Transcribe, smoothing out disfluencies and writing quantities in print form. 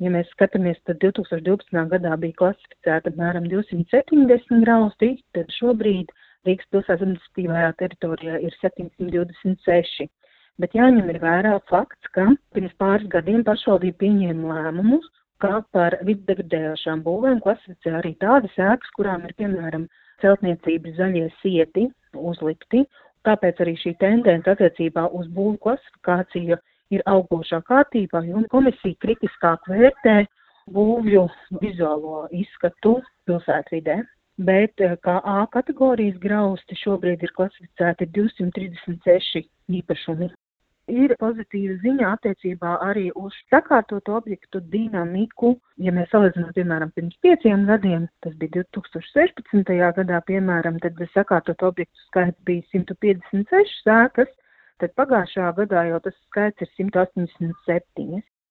Ja mēs skatāmies, tad 2012. gadā bija klasificēta apmēram 270 grausti, tad šobrīd Rīgas pilsētas administratīvajā teritorijā ir 726. Bet jāņem ir vērā fakts, ka pirms pāris gadiem pašvaldība pieņēma lēmumus, ka par vidsdegradējošām būvēm klasificē arī tādas ēkas, kurām ir, piemēram, celtniecības zaļie sieti uzlikti. Tāpēc arī šī tendence attiecībā uz būvu klasifikāciju ir augošā kārtībā, un komisija kritiskāk vērtē būvju vizuālo izskatu pilsētvidē. Bet kā A kategorijas grausti šobrīd ir klasificēti 236 īpašumi. Ir pozitīva ziņa attiecībā arī uz sakārtotu objektu dinamiku. Ja mēs salīdzinām, piemēram, pirms 5 gadiem, tas bija 2016. gadā, piemēram, tad sakārtotu objektu skaits bija 156 ēkas, tad pagājušā gadā jau tas skaits ir 187.